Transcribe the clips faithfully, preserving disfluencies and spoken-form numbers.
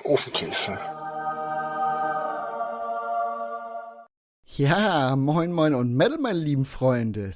Ofenkäse. Ja, moin moin und Metal, meine lieben Freunde.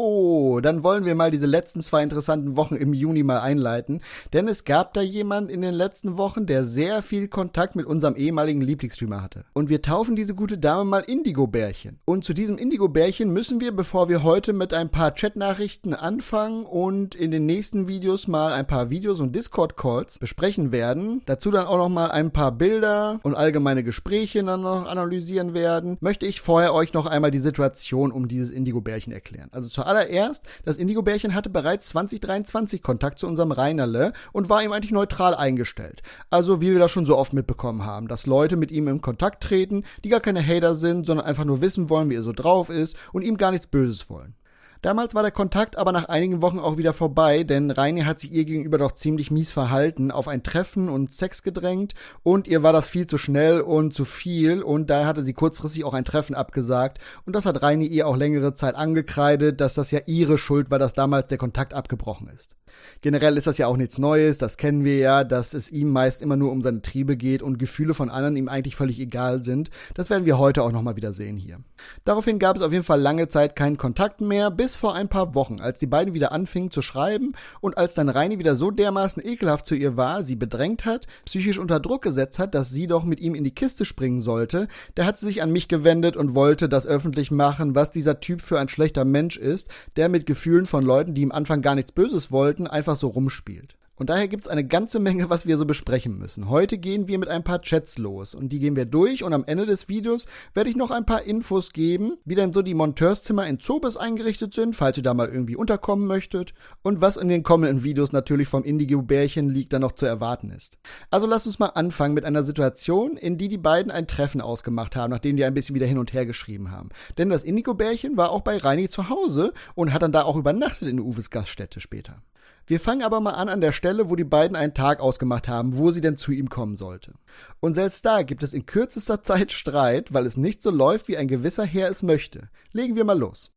So, dann wollen wir mal diese letzten zwei interessanten Wochen im Juni mal einleiten. Denn es gab da jemand in den letzten Wochen, der sehr viel Kontakt mit unserem ehemaligen Lieblingsstreamer hatte. Und wir taufen diese gute Dame mal Indigo-Bärchen. Und zu diesem Indigo-Bärchen müssen wir, bevor wir heute mit ein paar Chatnachrichten anfangen und in den nächsten Videos mal ein paar Videos und Discord-Calls besprechen werden, dazu dann auch noch mal ein paar Bilder und allgemeine Gespräche dann noch analysieren werden, möchte ich vorher euch noch einmal die Situation um dieses Indigo-Bärchen erklären. Also zuallererst, das Indigo-Bärchen hatte bereits zwanzig dreiundzwanzig Kontakt zu unserem Reinerle und war ihm eigentlich neutral eingestellt. Also wie wir das schon so oft mitbekommen haben, dass Leute mit ihm in Kontakt treten, die gar keine Hater sind, sondern einfach nur wissen wollen, wie er so drauf ist und ihm gar nichts Böses wollen. Damals war der Kontakt aber nach einigen Wochen auch wieder vorbei, denn Reini hat sich ihr gegenüber doch ziemlich mies verhalten, auf ein Treffen und Sex gedrängt und ihr war das viel zu schnell und zu viel und daher hatte sie kurzfristig auch ein Treffen abgesagt und das hat Reini ihr auch längere Zeit angekreidet, dass das ja ihre Schuld war, dass damals der Kontakt abgebrochen ist. Generell ist das ja auch nichts Neues, das kennen wir ja, dass es ihm meist immer nur um seine Triebe geht und Gefühle von anderen ihm eigentlich völlig egal sind. Das werden wir heute auch nochmal wieder sehen hier. Daraufhin gab es auf jeden Fall lange Zeit keinen Kontakt mehr, bis vor ein paar Wochen, als die beiden wieder anfingen zu schreiben und als dann Reini wieder so dermaßen ekelhaft zu ihr war, sie bedrängt hat, psychisch unter Druck gesetzt hat, dass sie doch mit ihm in die Kiste springen sollte, da hat sie sich an mich gewendet und wollte das öffentlich machen, was dieser Typ für ein schlechter Mensch ist, der mit Gefühlen von Leuten, die am Anfang gar nichts Böses wollten, einfach so rumspielt. Und daher gibt's eine ganze Menge, was wir so besprechen müssen. Heute gehen wir mit ein paar Chats los und die gehen wir durch und am Ende des Videos werde ich noch ein paar Infos geben, wie denn so die Monteurszimmer in Zobis eingerichtet sind, falls ihr da mal irgendwie unterkommen möchtet und was in den kommenden Videos natürlich vom Indigo-Bärchen liegt, da noch zu erwarten ist. Also lasst uns mal anfangen mit einer Situation, in die die beiden ein Treffen ausgemacht haben, nachdem die ein bisschen wieder hin und her geschrieben haben. Denn das Indigo-Bärchen war auch bei Reini zu Hause und hat dann da auch übernachtet in Uwes Gaststätte später. Wir fangen aber mal an an der Stelle, wo die beiden einen Tag ausgemacht haben, wo sie denn zu ihm kommen sollte. Und selbst da gibt es in kürzester Zeit Streit, weil es nicht so läuft, wie ein gewisser Herr es möchte. Legen wir mal los.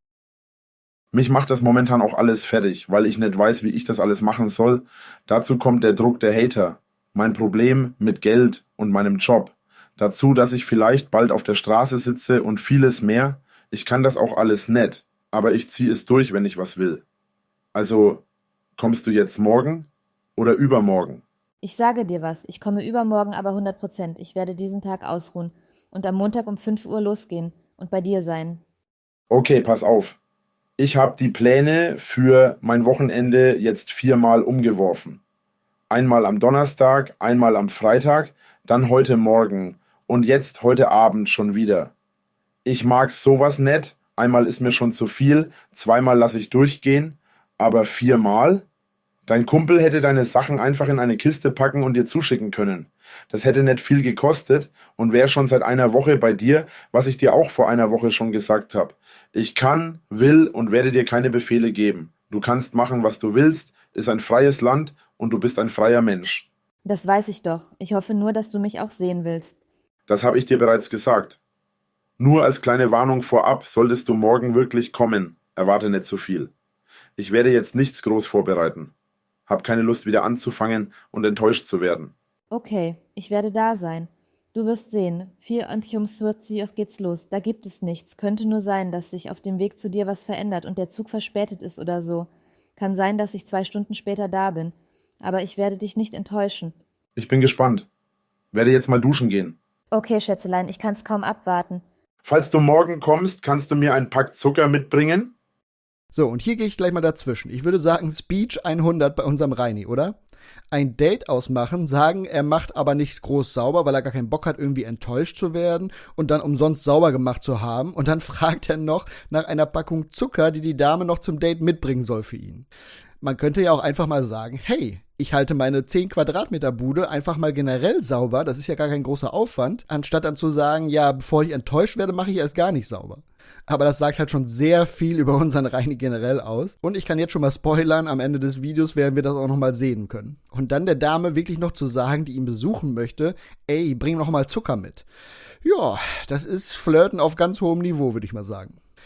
Mich macht das momentan auch alles fertig, weil ich nicht weiß, wie ich das alles machen soll. Dazu kommt der Druck der Hater, mein Problem mit Geld und meinem Job. Dazu, dass ich vielleicht bald auf der Straße sitze und vieles mehr. Ich kann das auch alles nicht, aber ich ziehe es durch, wenn ich was will. Also... Kommst du jetzt morgen oder übermorgen? Ich sage dir was, ich komme übermorgen aber hundert Prozent. Ich werde diesen Tag ausruhen und am Montag um fünf Uhr losgehen und bei dir sein. Okay, pass auf. Ich habe die Pläne für mein Wochenende jetzt viermal umgeworfen. Einmal am Donnerstag, einmal am Freitag, dann heute Morgen und jetzt heute Abend schon wieder. Ich mag sowas nicht. Einmal ist mir schon zu viel, zweimal lasse ich durchgehen, aber viermal? Dein Kumpel hätte deine Sachen einfach in eine Kiste packen und dir zuschicken können. Das hätte nicht viel gekostet und wäre schon seit einer Woche bei dir, was ich dir auch vor einer Woche schon gesagt habe. Ich kann, will und werde dir keine Befehle geben. Du kannst machen, was du willst, ist ein freies Land und du bist ein freier Mensch. Das weiß ich doch. Ich hoffe nur, dass du mich auch sehen willst. Das habe ich dir bereits gesagt. Nur als kleine Warnung vorab, solltest du morgen wirklich kommen. Erwarte nicht zu viel. Ich werde jetzt nichts groß vorbereiten. Hab keine Lust, wieder anzufangen und enttäuscht zu werden. Okay, ich werde da sein. Du wirst sehen, vier vierzig geht's los. Da gibt es nichts. Könnte nur sein, dass sich auf dem Weg zu dir was verändert und der Zug verspätet ist oder so. Kann sein, dass ich zwei Stunden später da bin. Aber ich werde dich nicht enttäuschen. Ich bin gespannt. Werde jetzt mal duschen gehen. Okay, Schätzelein, ich kann's kaum abwarten. Falls du morgen kommst, kannst du mir ein Pack Zucker mitbringen? So, und hier gehe ich gleich mal dazwischen. Ich würde sagen, Speech hundert bei unserem Reini, oder? Ein Date ausmachen, sagen, er macht aber nicht groß sauber, weil er gar keinen Bock hat, irgendwie enttäuscht zu werden und dann umsonst sauber gemacht zu haben. Und dann fragt er noch nach einer Packung Zucker, die die Dame noch zum Date mitbringen soll für ihn. Man könnte ja auch einfach mal sagen, hey, ich halte meine zehn Quadratmeter Bude einfach mal generell sauber, das ist ja gar kein großer Aufwand, anstatt dann zu sagen, ja, bevor ich enttäuscht werde, mache ich erst gar nicht sauber. Aber das sagt halt schon sehr viel über unseren Reini generell aus. Und ich kann jetzt schon mal spoilern, am Ende des Videos werden wir das auch nochmal sehen können. Und dann der Dame wirklich noch zu sagen, die ihn besuchen möchte, ey, bring noch mal Zucker mit. Ja, das ist Flirten auf ganz hohem Niveau, würde ich mal sagen.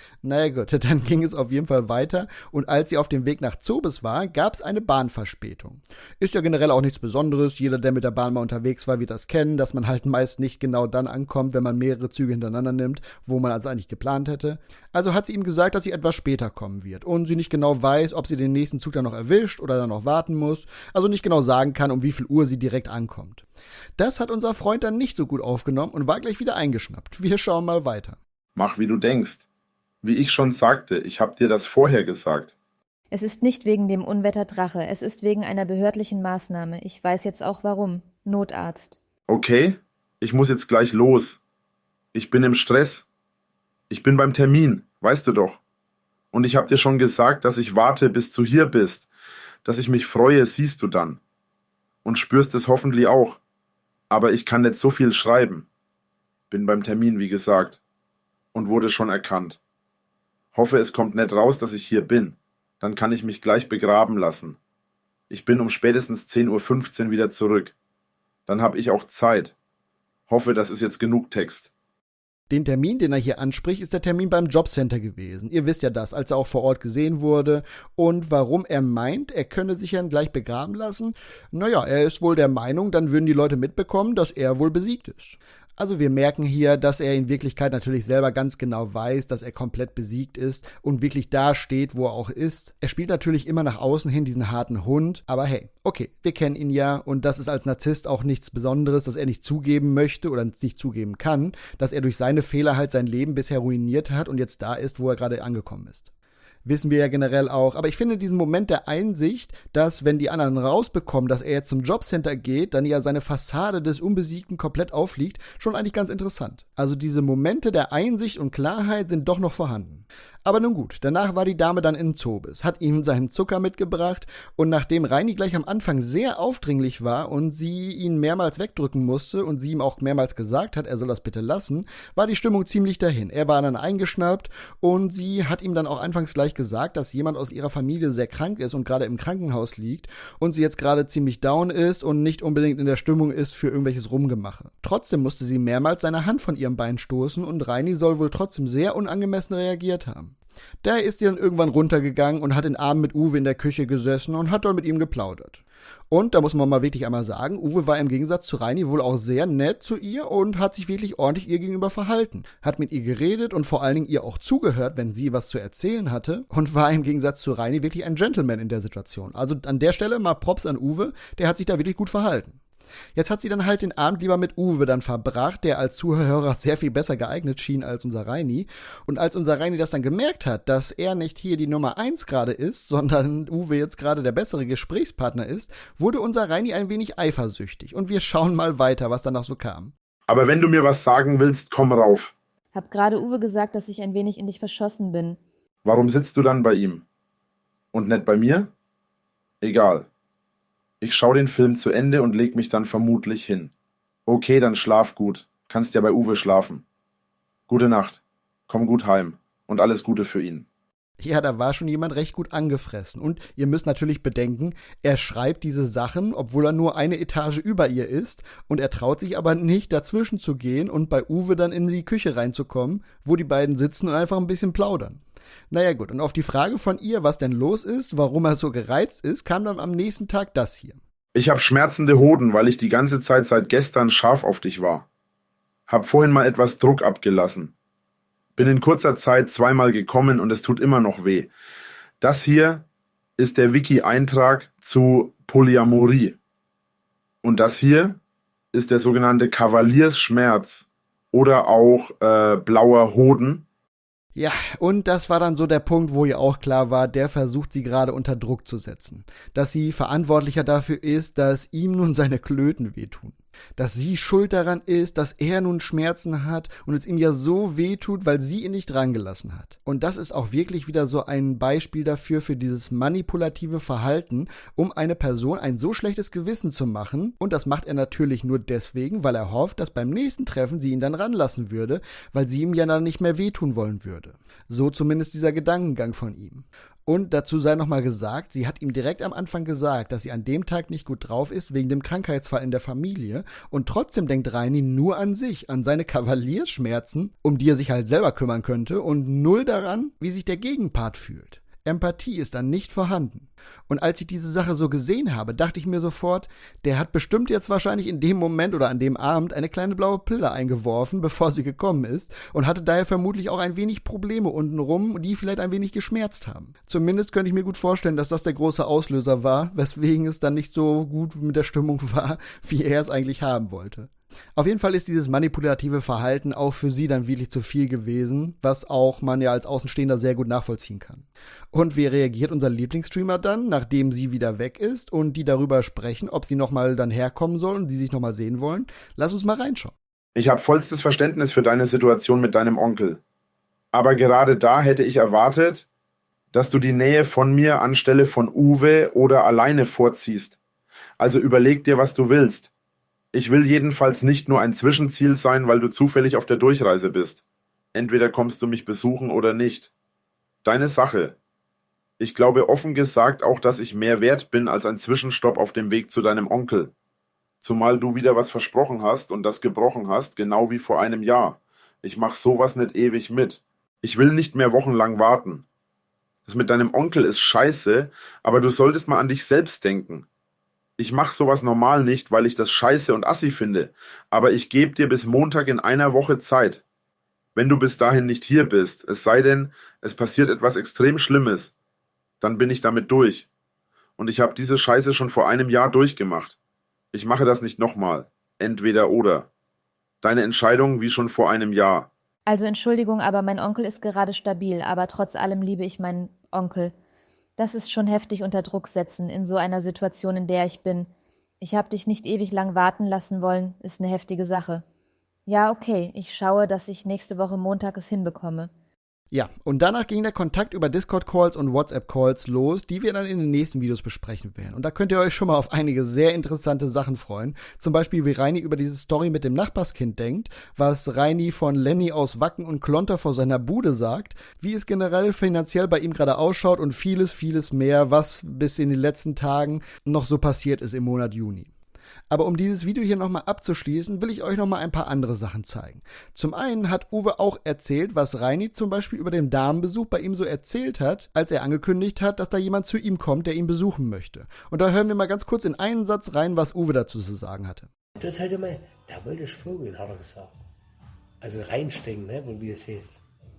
Naja gut, dann ging es auf jeden Fall weiter und als sie auf dem Weg nach Zobes war, gab es eine Bahnverspätung. Ist ja generell auch nichts Besonderes, jeder, der mit der Bahn mal unterwegs war, wird das kennen, dass man halt meist nicht genau dann ankommt, wenn man mehrere Züge hintereinander nimmt, wo man also eigentlich geplant hätte. Also hat sie ihm gesagt, dass sie etwas später kommen wird und sie nicht genau weiß, ob sie den nächsten Zug dann noch erwischt oder dann noch warten muss, also nicht genau sagen kann, um wie viel Uhr sie direkt ankommt. Das hat unser Freund dann nicht so gut aufgenommen und war gleich wieder eingeschnappt. Wir schauen mal weiter. Mach, wie du denkst. Wie ich schon sagte, ich hab dir das vorher gesagt. Es ist nicht wegen dem Unwetter Drache, es ist wegen einer behördlichen Maßnahme. Ich weiß jetzt auch warum. Notarzt. Okay, ich muss jetzt gleich los. Ich bin im Stress. Ich bin beim Termin, weißt du doch. Und ich hab dir schon gesagt, dass ich warte, bis du hier bist. Dass ich mich freue, siehst du dann. Und spürst es hoffentlich auch. Aber ich kann nicht so viel schreiben. Bin beim Termin, wie gesagt. Und wurde schon erkannt. Hoffe, es kommt nicht raus, dass ich hier bin. Dann kann ich mich gleich begraben lassen. Ich bin um spätestens zehn Uhr fünfzehn wieder zurück. Dann habe ich auch Zeit. Hoffe, das ist jetzt genug Text. Den Termin, den er hier anspricht, ist der Termin beim Jobcenter gewesen. Ihr wisst ja das, als er auch vor Ort gesehen wurde. Und warum er meint, er könne sich dann gleich begraben lassen? Naja, er ist wohl der Meinung, dann würden die Leute mitbekommen, dass er wohl besiegt ist. Also wir merken hier, dass er in Wirklichkeit natürlich selber ganz genau weiß, dass er komplett besiegt ist und wirklich da steht, wo er auch ist. Er spielt natürlich immer nach außen hin diesen harten Hund, aber hey, okay, wir kennen ihn ja und das ist als Narzisst auch nichts Besonderes, dass er nicht zugeben möchte oder nicht zugeben kann, dass er durch seine Fehler halt sein Leben bisher ruiniert hat und jetzt da ist, wo er gerade angekommen ist. Wissen wir ja generell auch. Aber ich finde diesen Moment der Einsicht, dass, wenn die anderen rausbekommen, dass er jetzt zum Jobcenter geht, dann ja seine Fassade des Unbesiegten komplett aufliegt, schon eigentlich ganz interessant. Also diese Momente der Einsicht und Klarheit sind doch noch vorhanden. Aber nun gut, danach war die Dame dann in Zobes, hat ihm seinen Zucker mitgebracht und nachdem Reini gleich am Anfang sehr aufdringlich war und sie ihn mehrmals wegdrücken musste und sie ihm auch mehrmals gesagt hat, er soll das bitte lassen, war die Stimmung ziemlich dahin. Er war dann eingeschnappt und sie hat ihm dann auch anfangs gleich gesagt, dass jemand aus ihrer Familie sehr krank ist und gerade im Krankenhaus liegt und sie jetzt gerade ziemlich down ist und nicht unbedingt in der Stimmung ist für irgendwelches Rumgemache. Trotzdem musste sie mehrmals seine Hand von ihrem Bein stoßen und Reini soll wohl trotzdem sehr unangemessen reagiert haben. Da ist sie dann irgendwann runtergegangen und hat den Abend mit Uwe in der Küche gesessen und hat dort mit ihm geplaudert. Und da muss man mal wirklich einmal sagen, Uwe war im Gegensatz zu Reini wohl auch sehr nett zu ihr und hat sich wirklich ordentlich ihr gegenüber verhalten. Hat mit ihr geredet und vor allen Dingen ihr auch zugehört, wenn sie was zu erzählen hatte und war im Gegensatz zu Reini wirklich ein Gentleman in der Situation. Also an der Stelle mal Props an Uwe, der hat sich da wirklich gut verhalten. Jetzt hat sie dann halt den Abend lieber mit Uwe dann verbracht, der als Zuhörer sehr viel besser geeignet schien als unser Reini. Und als unser Reini das dann gemerkt hat, dass er nicht hier die Nummer eins gerade ist, sondern Uwe jetzt gerade der bessere Gesprächspartner ist, wurde unser Reini ein wenig eifersüchtig. Und wir schauen mal weiter, was danach so kam. Aber wenn du mir was sagen willst, komm rauf. Hab gerade Uwe gesagt, dass ich ein wenig in dich verschossen bin. Warum sitzt du dann bei ihm? Und nicht bei mir? Egal. Ich schau den Film zu Ende und leg mich dann vermutlich hin. Okay, dann schlaf gut. Kannst ja bei Uwe schlafen. Gute Nacht. Komm gut heim. Und alles Gute für ihn. Ja, da war schon jemand recht gut angefressen. Und ihr müsst natürlich bedenken, er schreibt diese Sachen, obwohl er nur eine Etage über ihr ist. Und er traut sich aber nicht, dazwischen zu gehen und bei Uwe dann in die Küche reinzukommen, wo die beiden sitzen und einfach ein bisschen plaudern. Naja gut, und auf die Frage von ihr, was denn los ist, warum er so gereizt ist, kam dann am nächsten Tag das hier. Ich hab schmerzende Hoden, weil ich die ganze Zeit seit gestern scharf auf dich war. Hab vorhin mal etwas Druck abgelassen. Bin in kurzer Zeit zweimal gekommen und es tut immer noch weh. Das hier ist der Wiki-Eintrag zu Polyamorie. Und das hier ist der sogenannte Kavaliersschmerz oder auch äh, blauer Hoden. Ja, und das war dann so der Punkt, wo ihr auch klar war, der versucht sie gerade unter Druck zu setzen. Dass sie verantwortlicher dafür ist, dass ihm nun seine Klöten wehtun. Dass sie schuld daran ist, dass er nun Schmerzen hat und es ihm ja so wehtut, weil sie ihn nicht drangelassen hat. Und das ist auch wirklich wieder so ein Beispiel dafür, für dieses manipulative Verhalten, um eine Person ein so schlechtes Gewissen zu machen. Und das macht er natürlich nur deswegen, weil er hofft, dass beim nächsten Treffen sie ihn dann ranlassen würde, weil sie ihm ja dann nicht mehr wehtun wollen würde. So zumindest dieser Gedankengang von ihm. Und dazu sei nochmal gesagt, sie hat ihm direkt am Anfang gesagt, dass sie an dem Tag nicht gut drauf ist wegen dem Krankheitsfall in der Familie. Und trotzdem denkt Reini nur an sich, an seine Kavaliersschmerzen, um die er sich halt selber kümmern könnte und null daran, wie sich der Gegenpart fühlt. Empathie ist dann nicht vorhanden. Und als ich diese Sache so gesehen habe, dachte ich mir sofort, der hat bestimmt jetzt wahrscheinlich in dem Moment oder an dem Abend eine kleine blaue Pille eingeworfen, bevor sie gekommen ist und hatte daher vermutlich auch ein wenig Probleme untenrum, die vielleicht ein wenig geschmerzt haben. Zumindest könnte ich mir gut vorstellen, dass das der große Auslöser war, weswegen es dann nicht so gut mit der Stimmung war, wie er es eigentlich haben wollte. Auf jeden Fall ist dieses manipulative Verhalten auch für sie dann wirklich zu viel gewesen, was auch man ja als Außenstehender sehr gut nachvollziehen kann. Und wie reagiert unser Lieblingsstreamer dann, nachdem sie wieder weg ist und die darüber sprechen, ob sie nochmal dann herkommen sollen und die sich nochmal sehen wollen? Lass uns mal reinschauen. Ich habe vollstes Verständnis für deine Situation mit deinem Onkel. Aber gerade da hätte ich erwartet, dass du die Nähe von mir anstelle von Uwe oder alleine vorziehst. Also überleg dir, was du willst. Ich will jedenfalls nicht nur ein Zwischenziel sein, weil du zufällig auf der Durchreise bist. Entweder kommst du mich besuchen oder nicht. Deine Sache. Ich glaube offen gesagt auch, dass ich mehr wert bin als ein Zwischenstopp auf dem Weg zu deinem Onkel. Zumal du wieder was versprochen hast und das gebrochen hast, genau wie vor einem Jahr. Ich mach sowas nicht ewig mit. Ich will nicht mehr wochenlang warten. Das mit deinem Onkel ist scheiße, aber du solltest mal an dich selbst denken. Ich mach sowas normal nicht, weil ich das scheiße und assi finde, aber ich gebe dir bis Montag in einer Woche Zeit. Wenn du bis dahin nicht hier bist, es sei denn, es passiert etwas extrem Schlimmes, dann bin ich damit durch. Und ich habe diese Scheiße schon vor einem Jahr durchgemacht. Ich mache das nicht nochmal. Entweder oder. Deine Entscheidung wie schon vor einem Jahr. Also Entschuldigung, aber mein Onkel ist gerade stabil, aber trotz allem liebe ich meinen Onkel. Das ist schon heftig unter Druck setzen in so einer Situation, in der ich bin. Ich habe dich nicht ewig lang warten lassen wollen, ist eine heftige Sache. Ja, okay, ich schaue, dass ich nächste Woche Montag es hinbekomme. Ja, und danach ging der Kontakt über Discord-Calls und WhatsApp-Calls los, die wir dann in den nächsten Videos besprechen werden. Und da könnt ihr euch schon mal auf einige sehr interessante Sachen freuen. Zum Beispiel, wie Reini über diese Story mit dem Nachbarskind denkt, was Reini von Lenny aus Wacken und Klonter vor seiner Bude sagt, wie es generell finanziell bei ihm gerade ausschaut und vieles, vieles mehr, was bis in den letzten Tagen noch so passiert ist im Monat Juni. Aber um dieses Video hier nochmal abzuschließen, will ich euch nochmal ein paar andere Sachen zeigen. Zum einen hat Uwe auch erzählt, was Reini zum Beispiel über den Damenbesuch bei ihm so erzählt hat, als er angekündigt hat, dass da jemand zu ihm kommt, der ihn besuchen möchte. Und da hören wir mal ganz kurz in einen Satz rein, was Uwe dazu zu sagen hatte. Das halt immer, da wollte ich vögeln, hat er gesagt. Also reinstecken, ne, wie es heißt.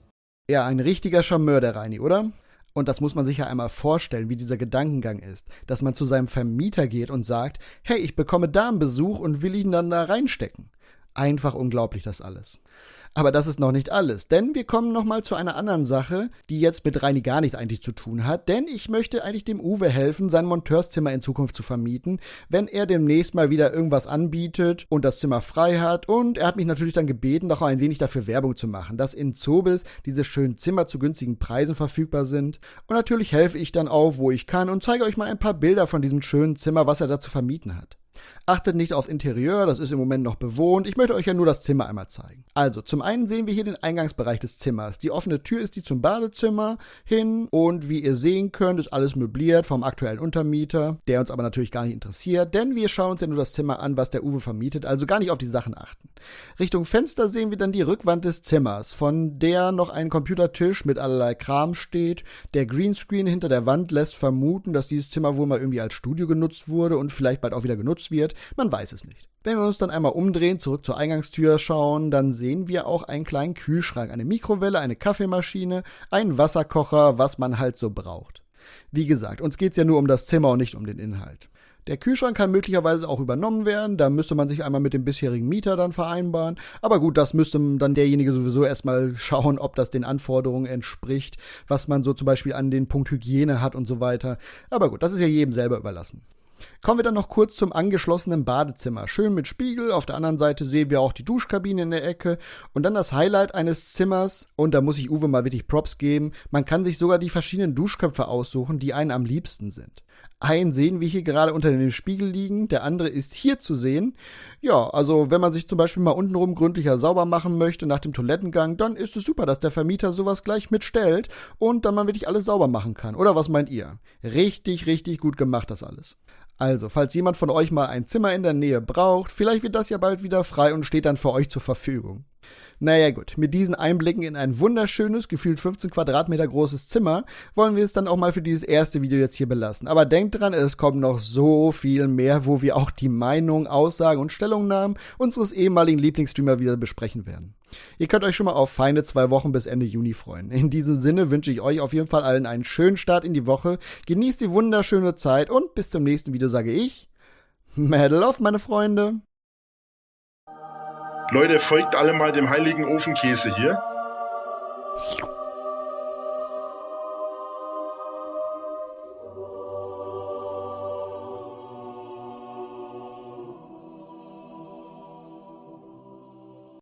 Ja, ein richtiger Charmeur, der Reini, oder? Und das muss man sich ja einmal vorstellen, wie dieser Gedankengang ist, dass man zu seinem Vermieter geht und sagt, hey, ich bekomme Damenbesuch und will ihn dann da reinstecken. Einfach unglaublich das alles. Aber das ist noch nicht alles, denn wir kommen nochmal zu einer anderen Sache, die jetzt mit Reini gar nichts eigentlich zu tun hat, denn ich möchte eigentlich dem Uwe helfen, sein Monteurszimmer in Zukunft zu vermieten, wenn er demnächst mal wieder irgendwas anbietet und das Zimmer frei hat, und er hat mich natürlich dann gebeten, doch ein wenig dafür Werbung zu machen, dass in Zobis diese schönen Zimmer zu günstigen Preisen verfügbar sind, und natürlich helfe ich dann auch, wo ich kann, und zeige euch mal ein paar Bilder von diesem schönen Zimmer, was er da zu vermieten hat. Achtet nicht aufs Interieur, das ist im Moment noch bewohnt. Ich möchte euch ja nur das Zimmer einmal zeigen. Also, zum einen sehen wir hier den Eingangsbereich des Zimmers. Die offene Tür ist die zum Badezimmer hin, und wie ihr sehen könnt, ist alles möbliert vom aktuellen Untermieter, der uns aber natürlich gar nicht interessiert, denn wir schauen uns ja nur das Zimmer an, was der Uwe vermietet, also gar nicht auf die Sachen achten. Richtung Fenster sehen wir dann die Rückwand des Zimmers, von der noch ein Computertisch mit allerlei Kram steht. Der Greenscreen hinter der Wand lässt vermuten, dass dieses Zimmer wohl mal irgendwie als Studio genutzt wurde und vielleicht bald auch wieder genutzt wird. Man weiß es nicht. Wenn wir uns dann einmal umdrehen, zurück zur Eingangstür schauen, dann sehen wir auch einen kleinen Kühlschrank, eine Mikrowelle, eine Kaffeemaschine, einen Wasserkocher, was man halt so braucht. Wie gesagt, uns geht es ja nur um das Zimmer und nicht um den Inhalt. Der Kühlschrank kann möglicherweise auch übernommen werden, da müsste man sich einmal mit dem bisherigen Mieter dann vereinbaren. Aber gut, das müsste dann derjenige sowieso erstmal schauen, ob das den Anforderungen entspricht, was man so zum Beispiel an den Punkt Hygiene hat und so weiter. Aber gut, das ist ja jedem selber überlassen. Kommen wir dann noch kurz zum angeschlossenen Badezimmer. Schön mit Spiegel, auf der anderen Seite sehen wir auch die Duschkabine in der Ecke und dann das Highlight eines Zimmers, und da muss ich Uwe mal wirklich Props geben, man kann sich sogar die verschiedenen Duschköpfe aussuchen, die einem am liebsten sind. Einen sehen wir hier gerade unter dem Spiegel liegen, der andere ist hier zu sehen. Ja, also wenn man sich zum Beispiel mal untenrum gründlicher sauber machen möchte nach dem Toilettengang, dann ist es super, dass der Vermieter sowas gleich mitstellt und dann man wirklich alles sauber machen kann. Oder was meint ihr? Richtig, richtig gut gemacht das alles. Also, falls jemand von euch mal ein Zimmer in der Nähe braucht, vielleicht wird das ja bald wieder frei und steht dann für euch zur Verfügung. Naja gut, mit diesen Einblicken in ein wunderschönes, gefühlt fünfzehn Quadratmeter großes Zimmer, wollen wir es dann auch mal für dieses erste Video jetzt hier belassen. Aber denkt dran, es kommt noch so viel mehr, wo wir auch die Meinungen, Aussagen und Stellungnahmen unseres ehemaligen Lieblingsstreamer wieder besprechen werden. Ihr könnt euch schon mal auf feine zwei Wochen bis Ende Juni freuen. In diesem Sinne wünsche ich euch auf jeden Fall allen einen schönen Start in die Woche, genießt die wunderschöne Zeit und bis zum nächsten Video sage ich, Medal of, meine Freunde! Leute, folgt alle mal dem heiligen Ofenkäse hier.